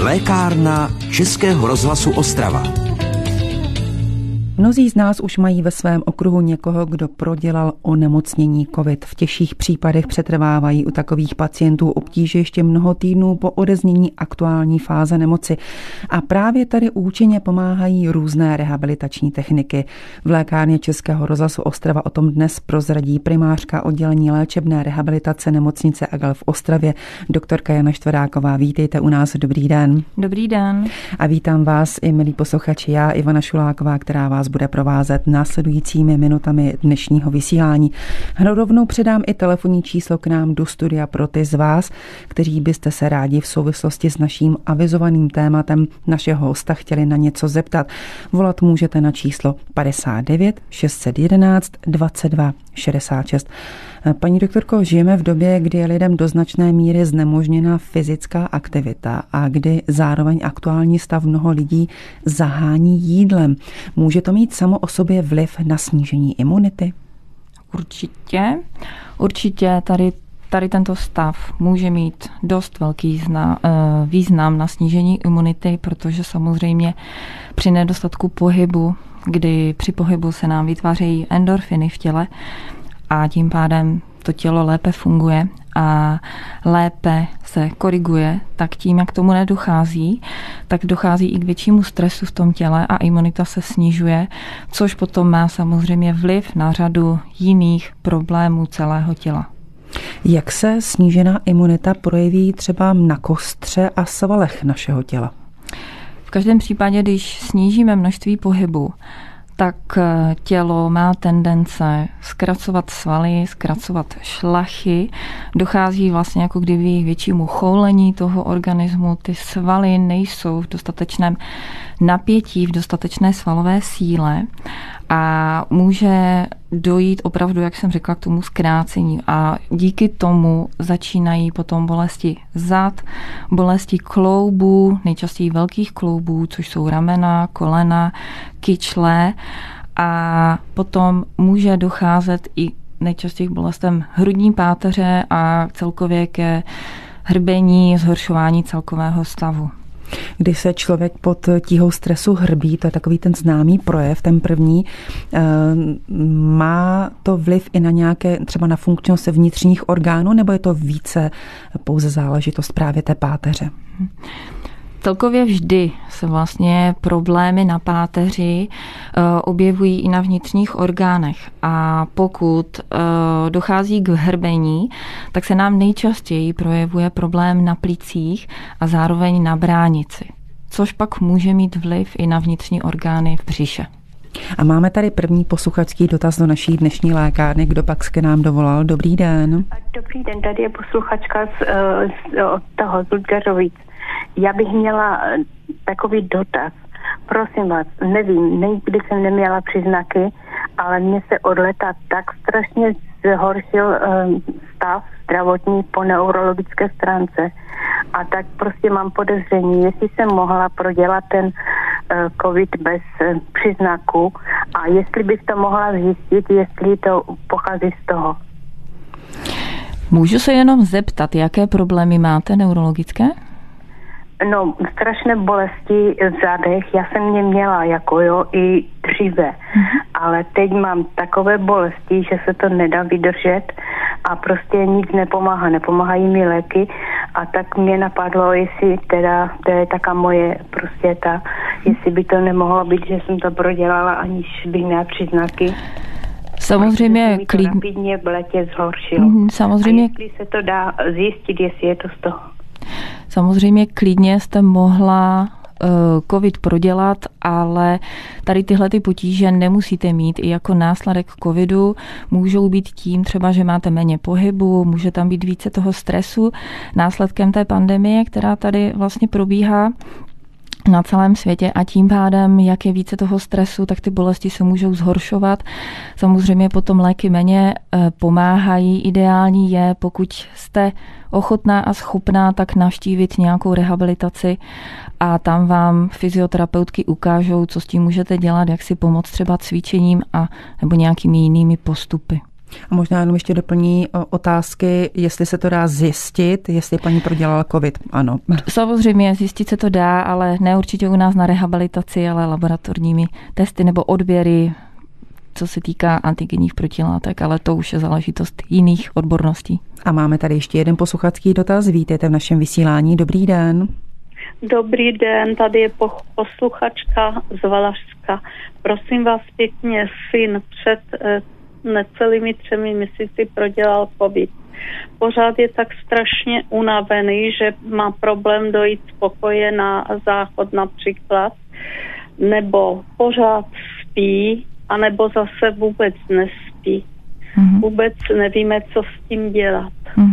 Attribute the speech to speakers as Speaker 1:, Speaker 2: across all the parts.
Speaker 1: Lékárna Českého rozhlasu Ostrava.
Speaker 2: Mnozí z nás už mají ve svém okruhu někoho, kdo prodělal onemocnění COVID. V těžších případech přetrvávají u takových pacientů obtíže ještě mnoho týdnů po odeznění aktuální fáze nemoci. A právě tady účinně pomáhají různé rehabilitační techniky. V lékárně Českého rozhlasu Ostrava o tom dnes prozradí primářka oddělení léčebné rehabilitace nemocnice Agel v Ostravě, doktorka Jana Štveráková. Vítejte u nás, dobrý den.
Speaker 3: Dobrý den.
Speaker 2: A vítám vás i milí posluchači, já Ivana Šuláková, která vás bude provázet následujícími minutami dnešního vysílání. Rovnou předám i telefonní číslo k nám do studia pro ty z vás, kteří byste se rádi v souvislosti s naším avizovaným tématem našeho hosta chtěli na něco zeptat. Volat můžete na číslo 59 611 22 66. Paní doktorko, žijeme v době, kdy je lidem do značné míry znemožněna fyzická aktivita a kdy zároveň aktuální stav mnoho lidí zahání jídlem. Může to mít samo o sobě vliv na snížení imunity?
Speaker 3: Určitě tady tento stav může mít dost velký význam na snížení imunity, protože samozřejmě při nedostatku pohybu, kdy při pohybu se nám vytvářejí endorfiny v těle a tím pádem to tělo lépe funguje a lépe se koriguje, tak tím, jak tomu nedochází, tak dochází i k většímu stresu v tom těle a imunita se snižuje, což potom má samozřejmě vliv na řadu jiných problémů celého těla.
Speaker 2: Jak se snížená imunita projeví třeba na kostře a svalech našeho těla?
Speaker 3: V každém případě, když snížíme množství pohybu, tak tělo má tendence zkracovat svaly, zkracovat šlachy. Dochází vlastně jako kdyby k většímu choulení toho organismu. Ty svaly nejsou v dostatečném napětí, v dostatečné svalové síle a může dojít opravdu, jak jsem řekla, k tomu zkrácení. A díky tomu začínají potom bolesti zad, bolesti kloubů, nejčastěji velkých kloubů, což jsou ramena, kolena, kyčle a potom může docházet i nejčastěji k bolestem hrudní páteře a celkově ke hrbení, zhoršování celkového stavu.
Speaker 2: Když se člověk pod tíhou stresu hrbí, to je takový ten známý projev, ten první, má to vliv i na nějaké, třeba na funkčnost vnitřních orgánů, nebo je to více pouze záležitost právě té páteře?
Speaker 3: Celkově vždy se vlastně problémy na páteři objevují i na vnitřních orgánech a pokud dochází k hrbení, tak se nám nejčastěji projevuje problém na plicích a zároveň na bránici, což pak může mít vliv i na vnitřní orgány v břiše.
Speaker 2: A máme tady první posluchačský dotaz do naší dnešní lékárny. Kdo pak k nám dovolal? Dobrý den.
Speaker 4: Dobrý den, tady je posluchačka od toho Zudgařovic. Já bych měla takový dotaz. Prosím vás, nevím, nikdy jsem neměla příznaky, ale mně se od leta tak strašně zhoršil stav zdravotní po neurologické stránce. A tak prostě mám podezření, jestli jsem mohla prodělat ten COVID bez příznaků a jestli bych to mohla zjistit, jestli to pochází z toho.
Speaker 3: Můžu se jenom zeptat, jaké problémy máte neurologické?
Speaker 4: No, strašné bolesti v zádech, já jsem je měla i dříve, ale teď mám takové bolesti, že se to nedá vydržet a prostě nic nepomáhá, nepomáhají mi léky a tak mě napadlo, jestli teda, to je taká moje jestli by to nemohlo být, že jsem to prodělala, aniž bych měla příznaky.
Speaker 3: Samozřejmě
Speaker 4: rapidně v létě zhoršilo.
Speaker 3: Samozřejmě.
Speaker 4: A jestli se to dá zjistit, jestli je to z toho.
Speaker 3: Samozřejmě klidně jste mohla COVID prodělat, ale tady tyhle ty potíže nemusíte mít i jako následek covidu. Můžou být tím třeba, že máte méně pohybu, může tam být více toho stresu následkem té pandemie, která tady vlastně probíhá na celém světě a tím pádem, jak je více toho stresu, tak ty bolesti se můžou zhoršovat. Samozřejmě potom léky méně pomáhají. Ideální je, pokud jste ochotná a schopná, tak navštívit nějakou rehabilitaci a tam vám fyzioterapeutky ukážou, co s tím můžete dělat, jak si pomoct třeba cvičením a nebo nějakými jinými postupy.
Speaker 2: A možná jenom ještě doplní otázky, jestli se to dá zjistit, jestli paní prodělala covid. Ano.
Speaker 3: Samozřejmě zjistit se to dá, ale ne určitě u nás na rehabilitaci, ale laboratorními testy nebo odběry, co se týká antigenních protilátek, ale to už je záležitost jiných odborností.
Speaker 2: A máme tady ještě jeden posluchačský dotaz. Vítejte v našem vysílání. Dobrý den.
Speaker 5: Dobrý den, tady je posluchačka z Valašska. Prosím vás pěkně, syn před necelými 3 měsíci prodělal covid. Pořád je tak strašně unavený, že má problém dojít z pokoje na záchod například, nebo pořád spí, anebo zase vůbec nespí. Vůbec nevíme, co s tím dělat.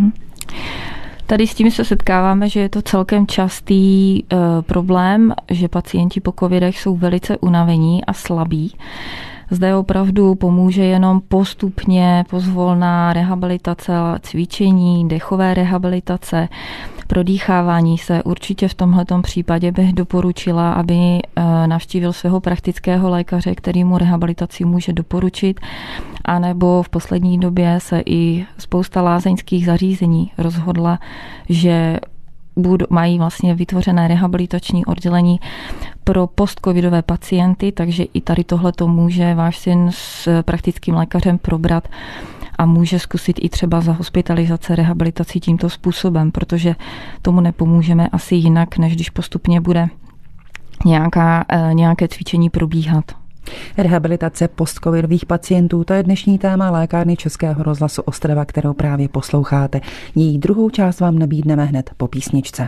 Speaker 3: Tady s tím se setkáváme, že je to celkem častý problém, že pacienti po covidech jsou velice unavení a slabí. Zde opravdu pomůže jenom postupně pozvolná rehabilitace, cvičení, dechové rehabilitace, prodýchávání se. Určitě v tomhletom případě bych doporučila, aby navštívil svého praktického lékaře, který mu rehabilitaci může doporučit, anebo v poslední době se i spousta lázeňských zařízení rozhodla, že mají vlastně vytvořené rehabilitační oddělení pro postcovidové pacienty, takže i tady tohleto může váš syn s praktickým lékařem probrat a může zkusit i třeba za hospitalizace rehabilitací tímto způsobem, protože tomu nepomůžeme asi jinak, než když postupně bude nějaké cvičení probíhat.
Speaker 2: Rehabilitace postcovidových pacientů, to je dnešní téma lékárny Českého rozhlasu Ostrava, kterou právě posloucháte. Její druhou část vám nabídneme hned po písničce.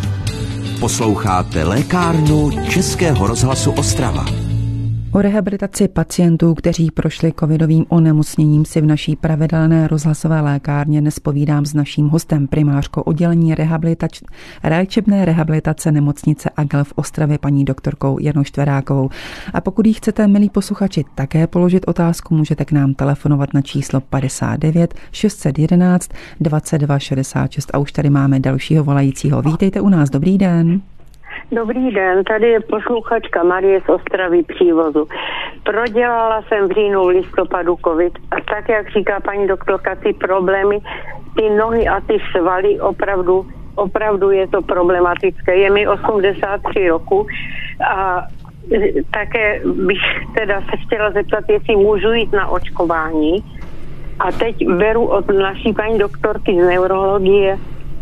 Speaker 1: Posloucháte lékárnu Českého rozhlasu Ostrava.
Speaker 2: O rehabilitaci pacientů, kteří prošli covidovým onemocněním, si v naší pravidelné rozhlasové lékárně dnes povídám s naším hostem, primářkou oddělení léčebné rehabilitace nemocnice Agel v Ostravě, paní doktorkou Janou Štverákovou. A pokud jí chcete, milí posluchači, také položit otázku, můžete k nám telefonovat na číslo 59 611 22 66. A už tady máme dalšího volajícího. Vítejte u nás, dobrý den.
Speaker 6: Dobrý den, tady je posluchačka Marie z Ostravy Přívozu. Prodělala jsem v říjnu, v listopadu covid a tak, jak říká paní doktorka, ty problémy, ty nohy a ty svaly, opravdu je to problematické. Je mi 83 roku a také bych teda se chtěla zeptat, jestli můžu jít na očkování. A teď beru od naší paní doktorky z neurologie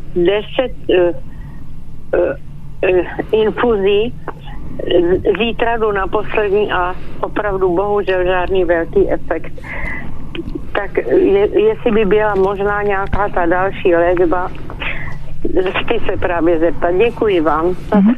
Speaker 6: 10 infuzí. Zítra jdu na poslední a opravdu bohužel žádný velký efekt. Tak jestli by byla možná nějaká ta další léčba, chci se právě zeptat. Děkuji vám.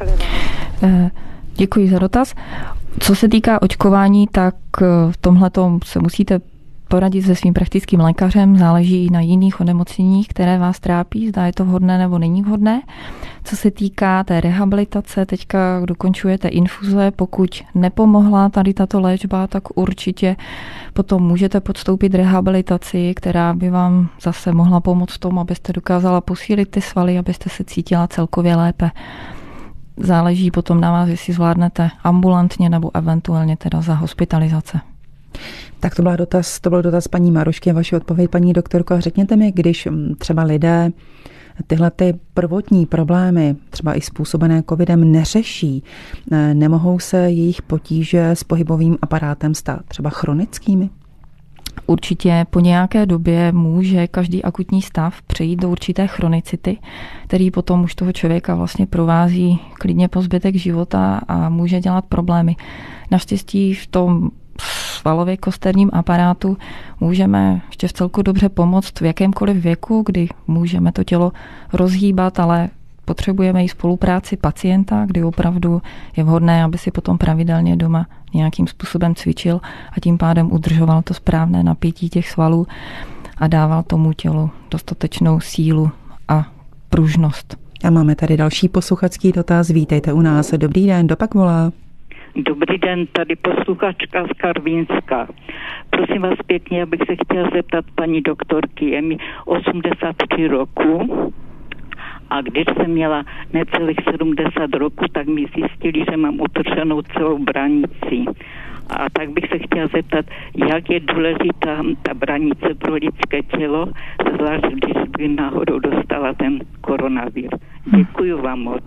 Speaker 3: Děkuji za dotaz. Co se týká očkování, tak v tomhletom se musíte poradit se svým praktickým lékařem, záleží i na jiných onemocněních, které vás trápí, zda je to vhodné nebo není vhodné. Co se týká té rehabilitace, teďka dokončujete infuze, pokud nepomohla tady tato léčba, tak určitě potom můžete podstoupit rehabilitaci, která by vám zase mohla pomoct v tom, abyste dokázala posílit ty svaly, abyste se cítila celkově lépe. Záleží potom na vás, jestli zvládnete ambulantně nebo eventuálně teda za hospitalizace.
Speaker 2: Tak to byl dotaz paní Marušky, vaši odpověď, paní doktorko. A řekněte mi, když třeba lidé tyhle ty prvotní problémy, třeba i způsobené covidem, neřeší, nemohou se jejich potíže s pohybovým aparátem stát třeba chronickými?
Speaker 3: Určitě po nějaké době může každý akutní stav přejít do určité chronicity, který potom už toho člověka vlastně provází klidně po zbytek života a může dělat problémy. Naštěstí v tom svalově kosterním aparátu můžeme ještě vcelku dobře pomoct v jakémkoliv věku, kdy můžeme to tělo rozhýbat, ale potřebujeme i spolupráci pacienta, kdy opravdu je vhodné, aby si potom pravidelně doma nějakým způsobem cvičil a tím pádem udržoval to správné napětí těch svalů a dával tomu tělu dostatečnou sílu a pružnost.
Speaker 2: A máme tady další posluchačský dotaz. Vítejte u nás. Dobrý den, dopak volá.
Speaker 7: Dobrý den, tady posluchačka z Karvinska. Prosím vás pěkně, abych se chtěla zeptat paní doktorky, je mi 83 roku A když jsem měla necelých 70 roků, tak mi zjistili, že mám utrženou celou bránici. A tak bych se chtěla zeptat, jak je důležitá ta bránice pro lidské tělo, zvlášť když by náhodou dostala ten koronavir. Děkuji vám moc.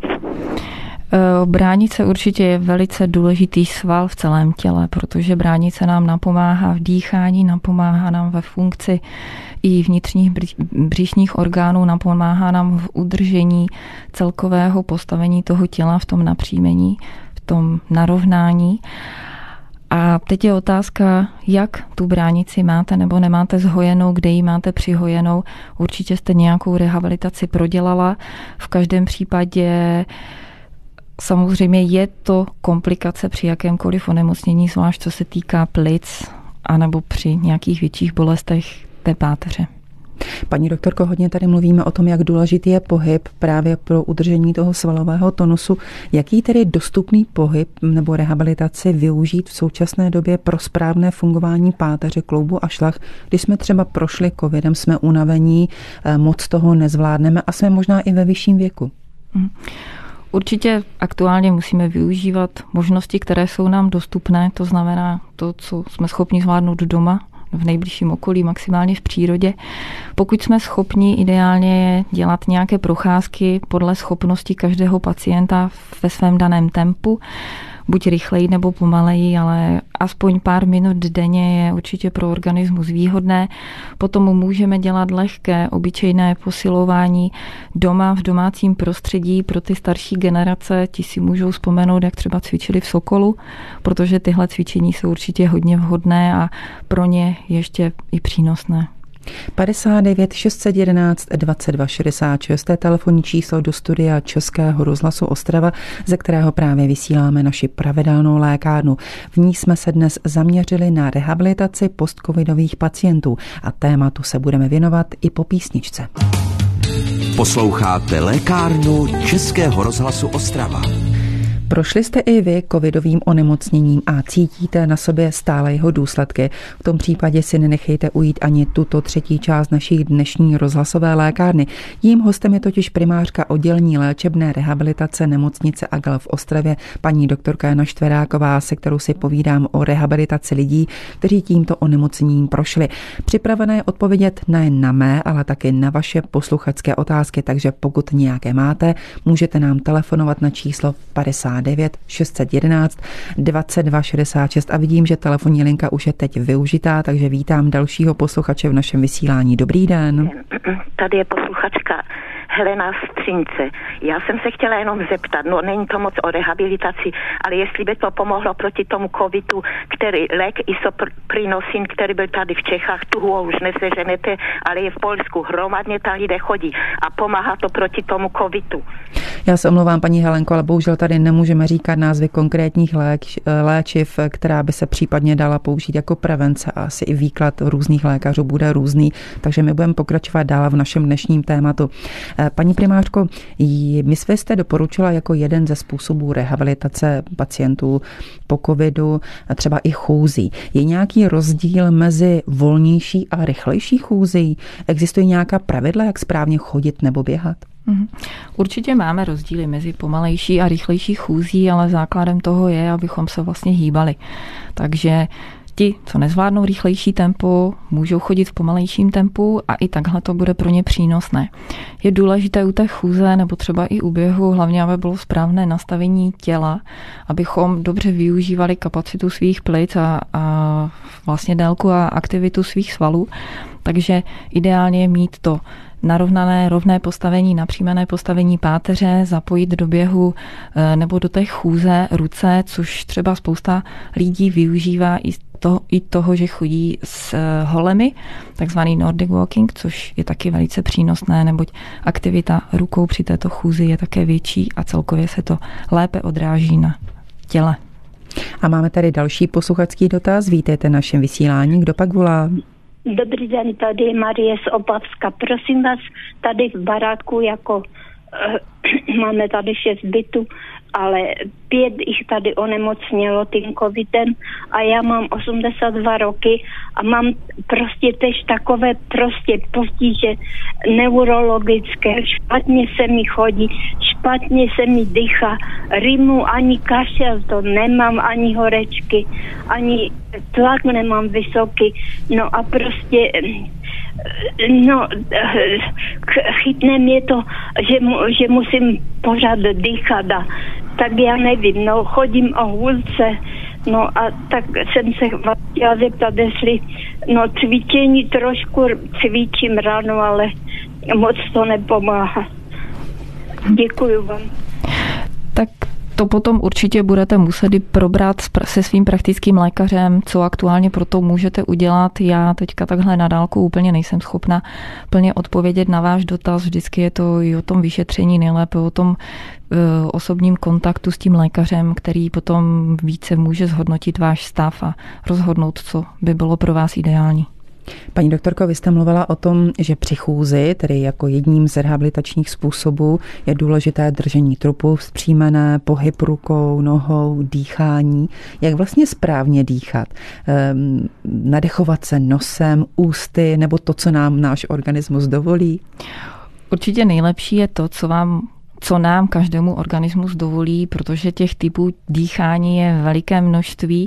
Speaker 3: Bránice určitě je velice důležitý sval v celém těle, protože bránice nám napomáhá v dýchání, napomáhá nám ve funkci i vnitřních břišních orgánů, napomáhá nám v udržení celkového postavení toho těla v tom napřímení, v tom narovnání. A teď je otázka, jak tu bránici máte nebo nemáte zhojenou, kde ji máte přihojenou. Určitě jste nějakou rehabilitaci prodělala. V každém případě samozřejmě je to komplikace při jakémkoliv onemocnění, zvlášť co se týká plic, anebo při nějakých větších bolestech té páteře.
Speaker 2: Paní doktorko, hodně tady mluvíme o tom, jak důležitý je pohyb právě pro udržení toho svalového tonusu. Jaký tedy dostupný pohyb nebo rehabilitaci využít v současné době pro správné fungování páteře, kloubu a šlach, když jsme třeba prošli covidem, jsme unavení, moc toho nezvládneme a jsme možná i ve vyšším věku?
Speaker 3: Určitě aktuálně musíme využívat možnosti, které jsou nám dostupné, to znamená to, co jsme schopni zvládnout doma, v nejbližším okolí, maximálně v přírodě. Pokud jsme schopni ideálně dělat nějaké procházky podle schopnosti každého pacienta ve svém daném tempu, buď rychleji nebo pomaleji, ale aspoň pár minut denně je určitě pro organismus výhodné. Potom můžeme dělat lehké, obyčejné posilování doma v domácím prostředí. Pro ty starší generace, ti si můžou vzpomenout, jak třeba cvičili v Sokolu, protože tyhle cvičení jsou určitě hodně vhodné a pro ně ještě i přínosné. 59 611 22 66, to je telefonní číslo do studia Českého rozhlasu Ostrava, ze kterého právě vysíláme naši pravidelnou lékárnu. V ní jsme se dnes zaměřili na rehabilitaci postcovidových pacientů a tématu se budeme věnovat i po písničce.
Speaker 1: Posloucháte lékárnu Českého rozhlasu Ostrava.
Speaker 2: Prošli jste i vy covidovým onemocněním a cítíte na sobě stále jeho důsledky. V tom případě si nenechejte ujít ani tuto třetí část naší dnešní rozhlasové lékárny. Jím hostem je totiž primářka oddělení léčebné rehabilitace nemocnice Agel v Ostravě, paní doktorka Jana Štveráková, se kterou si povídám o rehabilitaci lidí, kteří tímto onemocněním prošli. Připravené je odpovědět nejen na mé, ale taky na vaše posluchačské otázky, takže pokud nějaké máte, můžete nám telefonovat na číslo 59 611 22 66 a vidím, že telefonní linka už je teď využitá, takže vítám dalšího posluchače v našem vysílání. Dobrý den.
Speaker 8: Tady je posluchačka Helena Střince. Já jsem se chtěla jenom zeptat, no není to moc o rehabilitaci, ale jestli by to pomohlo proti tomu covidu, který lék isoprinosin, který byl tady v Čechách, tu ho už neseženete, ale je v Polsku, hromadně tam lidé chodí a pomáhá to proti tomu covidu.
Speaker 2: Já se omlouvám, paní Helenko, ale bohužel tady nemůžeme říkat názvy konkrétních léčiv, která by se případně dala použít jako prevence a asi i výklad různých lékařů bude různý, takže my budeme pokračovat dál v našem dnešním tématu. Paní primářko, my jste doporučila jako jeden ze způsobů rehabilitace pacientů po covidu třeba i chůzí. Je nějaký rozdíl mezi volnější a rychlejší chůzí? Existují nějaká pravidla, jak správně chodit nebo běhat?
Speaker 3: Určitě máme rozdíly mezi pomalejší a rychlejší chůzí, ale základem toho je, abychom se vlastně hýbali. Takže ti, co nezvládnou rychlejší tempo, můžou chodit v pomalejším tempu a i takhle to bude pro ně přínosné. Je důležité u té chůze nebo třeba i u běhu, hlavně aby bylo správné nastavení těla, abychom dobře využívali kapacitu svých plic a vlastně délku a aktivitu svých svalů. Takže ideálně je mít to narovnané, rovné postavení, napřímené postavení páteře, zapojit do běhu nebo do té chůze ruce, což třeba spousta lidí využívá i toho, že chodí s holemi, takzvaný Nordic walking, což je taky velice přínosné, neboť aktivita rukou při této chůzi je také větší a celkově se to lépe odráží na těle.
Speaker 2: A máme tady další posluchačský dotaz. Vítejte na našem vysílání. Kdo pak volá?
Speaker 9: Dobrý den, tady je Marie z Opavska. Prosím vás, tady v barátku máme tady 6 bytů ale 5 jich tady onemocnělo tím covidem a já mám 82 roky a mám prostě tež takové prostě potíže neurologické, špatně se mi chodí, špatně se mi dýchá, rýmu ani kašel to nemám, ani horečky, ani tlak nemám vysoký, no a prostě chytne mě to, že musím pořád dýchat a tak já nevím, chodím o hůlce, a tak jsem se chtěla zeptat, jestli, cvičení trošku cvičím ráno, ale moc to nepomáhá. Děkuju vám.
Speaker 3: Tak to potom určitě budete muset probrat se svým praktickým lékařem, co aktuálně pro to můžete udělat. Já teďka takhle na dálku úplně nejsem schopna plně odpovědět na váš dotaz. Vždycky je to i o tom vyšetření, nejlépe o tom osobním kontaktu s tím lékařem, který potom více může zhodnotit váš stav a rozhodnout, co by bylo pro vás ideální.
Speaker 2: Paní doktorko, vy jste mluvila o tom, že při chůzi, tedy jako jedním z rehabilitačních způsobů, je důležité držení trupu vzpřímené, pohyb rukou, nohou, dýchání. Jak vlastně správně dýchat? Nadechovat se nosem, ústy, nebo to, co nám náš organismus dovolí?
Speaker 3: Určitě nejlepší je to, co nám každému organismus dovolí, protože těch typů dýchání je veliké množství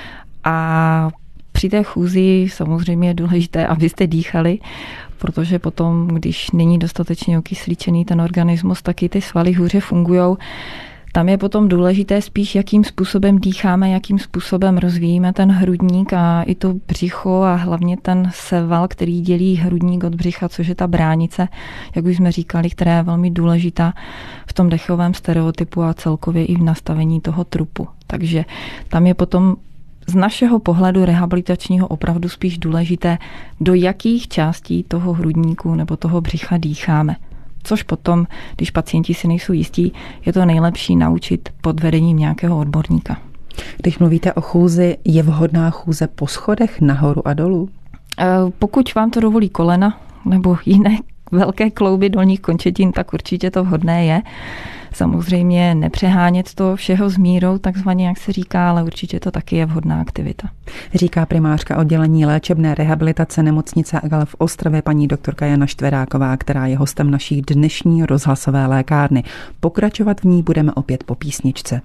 Speaker 3: a při té chůzi samozřejmě je důležité, abyste dýchali, protože potom, když není dostatečně okysličený ten organismus, taky ty svaly hůře fungujou. Tam je potom důležité spíš, jakým způsobem dýcháme, jakým způsobem rozvíjíme ten hrudník a i to břicho a hlavně ten seval, který dělí hrudník od břicha, což je ta bránice, jak už jsme říkali, která je velmi důležitá v tom dechovém stereotypu a celkově i v nastavení toho trupu. Takže tam je potom z našeho pohledu rehabilitačního opravdu spíš důležité, do jakých částí toho hrudníku nebo toho břicha dýcháme. Což potom, když pacienti si nejsou jistí, je to nejlepší naučit pod vedením nějakého odborníka.
Speaker 2: Když mluvíte o chůzi, je vhodná chůze po schodech nahoru a dolů?
Speaker 3: Pokud vám to dovolí kolena nebo jiné velké klouby dolních končetin, tak určitě to vhodné je. Samozřejmě nepřehánět to všeho s mírou, takzvaně, jak se říká, ale určitě to taky je vhodná aktivita.
Speaker 2: Říká primářka oddělení léčebné rehabilitace nemocnice Agel v Ostravě paní doktorka Jana Štveráková, která je hostem naší dnešní rozhlasové lékárny. Pokračovat v ní budeme opět po písničce.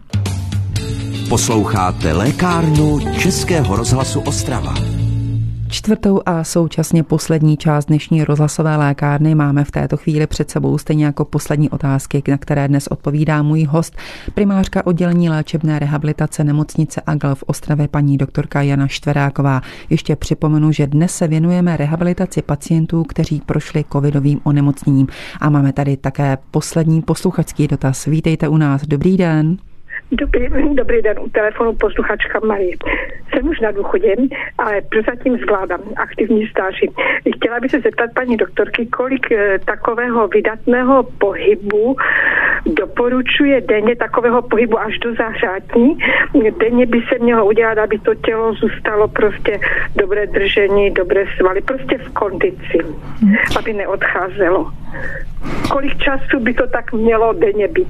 Speaker 1: Posloucháte lékárnu Českého rozhlasu Ostrava.
Speaker 2: Čtvrtou a současně poslední část dnešní rozhlasové lékárny máme v této chvíli před sebou, stejně jako poslední otázky, na které dnes odpovídá můj host, primářka oddělení léčebné rehabilitace nemocnice Agel v Ostravě paní doktorka Jana Štveráková. Ještě připomenu, že dnes se věnujeme rehabilitaci pacientů, kteří prošli covidovým onemocněním. A máme tady také poslední posluchačský dotaz. Vítejte u nás. Dobrý den.
Speaker 10: Dobrý den, u telefonu posluchačka Marie. Jsem už na důchodě, ale prozatím zvládám aktivní stáži. Chtěla bych se zeptat paní doktorky, kolik takového vydatného pohybu doporučuje denně, takového pohybu až do zahřátí. Denně by se mělo udělat, aby to tělo zůstalo prostě dobré držení, dobré svaly, prostě v kondici, aby neodcházelo. Kolik času by to tak mělo denně být?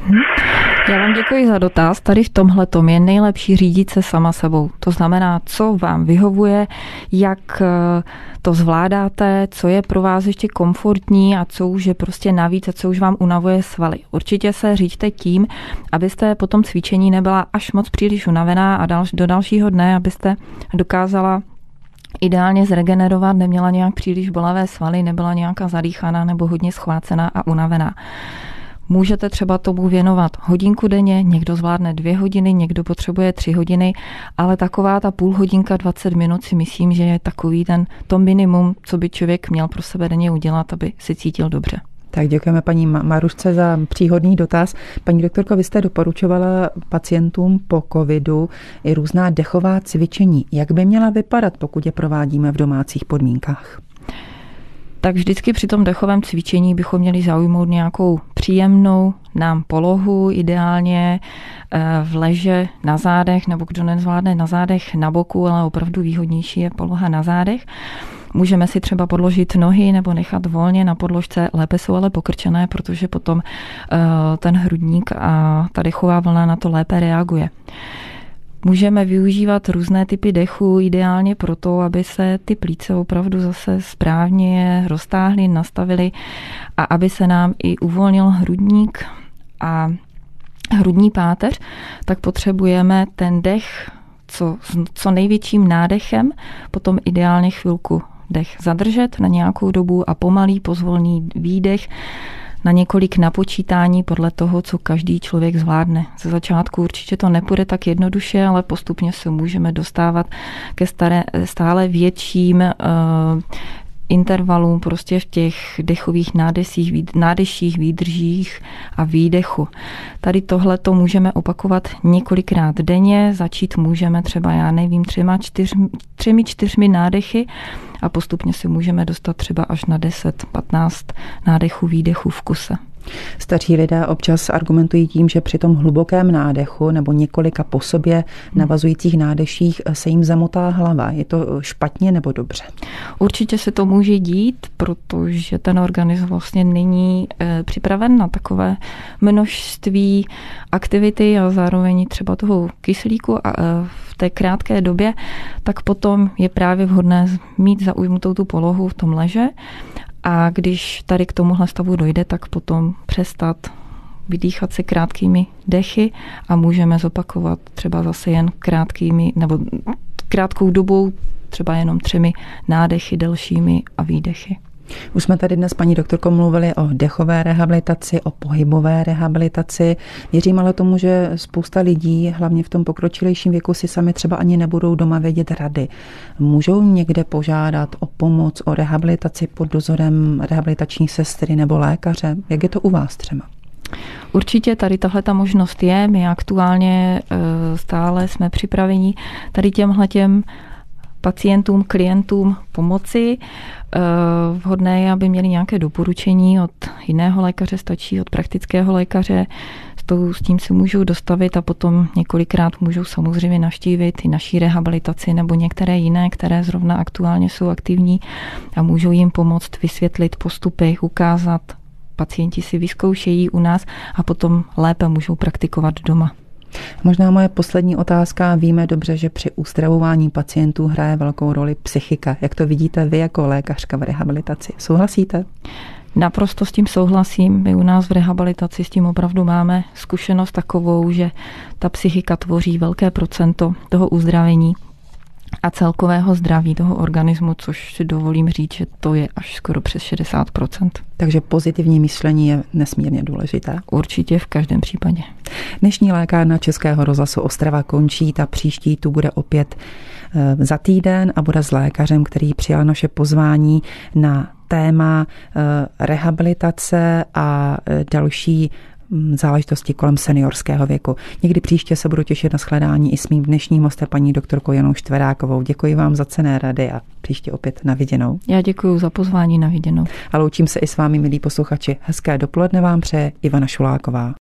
Speaker 3: Já vám děkuji za dotaz. Tady v tomhletom je nejlepší řídit se sama sebou. To znamená, co vám vyhovuje, jak to zvládáte, co je pro vás ještě komfortní a co už je prostě navíc a co už vám unavuje svaly. Určitě se říďte tím, abyste po tom cvičení nebyla až moc příliš unavená a do dalšího dne, abyste dokázala ideálně zregenerovat, neměla nějak příliš bolavé svaly, nebyla nějaká zadýchaná nebo hodně schvácená a unavená. Můžete třeba tomu věnovat hodinku denně, někdo zvládne 2 hodiny, někdo potřebuje 3 hodiny, ale taková ta půl hodinka, 20 minut si myslím, že je takový to minimum, co by člověk měl pro sebe denně udělat, aby se cítil dobře.
Speaker 2: Tak děkujeme paní Marušce za příhodný dotaz. Paní doktorko, vy jste doporučovala pacientům po covidu i různá dechová cvičení. Jak by měla vypadat, pokud je provádíme v domácích podmínkách?
Speaker 3: Tak vždycky při tom dechovém cvičení bychom měli zaujmout nějakou příjemnou nám polohu, ideálně v leže na zádech, nebo kdo nezvládne na zádech na boku, ale opravdu výhodnější je poloha na zádech. Můžeme si třeba podložit nohy nebo nechat volně na podložce, lépe jsou ale pokrčené, protože potom ten hrudník a ta dechová vlna na to lépe reaguje. Můžeme využívat různé typy dechu, ideálně proto, aby se ty plíce opravdu zase správně roztáhly, nastavily a aby se nám i uvolnil hrudník a hrudní páteř, tak potřebujeme ten dech co největším nádechem, potom ideálně chvilku dech zadržet na nějakou dobu a pomalý pozvolný výdech na několik napočítání podle toho, co každý člověk zvládne. Ze začátku určitě to nepůjde tak jednoduše, ale postupně se můžeme dostávat ke stále větším intervalům prostě v těch dechových nádeších, výdržích a výdechu. Tady tohle to můžeme opakovat několikrát denně, začít můžeme třeba, 3-4 nádechy a postupně se můžeme dostat třeba až na 10-15 nádechů, výdechů v kuse.
Speaker 2: Staří lidé občas argumentují tím, že při tom hlubokém nádechu nebo několika po sobě navazujících nádeších se jim zamotá hlava. Je to špatně nebo dobře?
Speaker 3: Určitě se to může dít, protože ten organismus vlastně není připraven na takové množství aktivity a zároveň třeba toho kyslíku a v té krátké době, tak potom je právě vhodné mít zaujmutou tu polohu v tom leže. A když tady k tomuhle stavu dojde, tak potom přestat vydýchat se krátkými dechy a můžeme zopakovat třeba zase jen krátkou dobou, třeba jenom 3 nádechy delšími a výdechy.
Speaker 2: Už jsme tady dnes, paní doktorko, mluvili o dechové rehabilitaci, o pohybové rehabilitaci. Věřím ale tomu, že spousta lidí, hlavně v tom pokročilejším věku, si sami třeba ani nebudou doma vědět rady. Můžou někde požádat o pomoc, o rehabilitaci pod dozorem rehabilitační sestry nebo lékaře? Jak je to u vás třeba?
Speaker 3: Určitě tady tahleta možnost je. My aktuálně stále jsme připraveni tady těmhletěm pacientům, klientům pomoci. Vhodné je, aby měli nějaké doporučení od jiného lékaře, stačí od praktického lékaře, s tím si můžou dostavit a potom několikrát můžou samozřejmě navštívit i naší rehabilitaci nebo některé jiné, které zrovna aktuálně jsou aktivní a můžou jim pomoct vysvětlit postupy, ukázat. Pacienti si vyzkoušejí u nás a potom lépe můžou praktikovat doma.
Speaker 2: Možná moje poslední otázka. Víme dobře, že při uzdravování pacientů hraje velkou roli psychika. Jak to vidíte vy jako lékařka v rehabilitaci? Souhlasíte?
Speaker 3: Naprosto s tím souhlasím. My u nás v rehabilitaci s tím opravdu máme zkušenost takovou, že ta psychika tvoří velké procento toho uzdravení a celkového zdraví toho organismu, což si dovolím říct, že to je až skoro přes 60%.
Speaker 2: Takže pozitivní myšlení je nesmírně důležité.
Speaker 3: Určitě v každém případě.
Speaker 2: Dnešní lékárna Českého rozhlasu Ostrava končí, ta příští tu bude opět za týden a bude s lékařem, který přijal naše pozvání na téma rehabilitace a další záležitosti kolem seniorského věku. Někdy příště se budu těšit na shledání i s mým dnešním hostem, paní doktorkou Janou Štverákovou. Děkuji vám za cenné rady a příště opět na viděnou.
Speaker 3: Já děkuji za pozvání, na viděnou.
Speaker 2: A loučím se i s vámi, milí posluchači. Hezké dopoledne vám přeje Ivana Šuláková.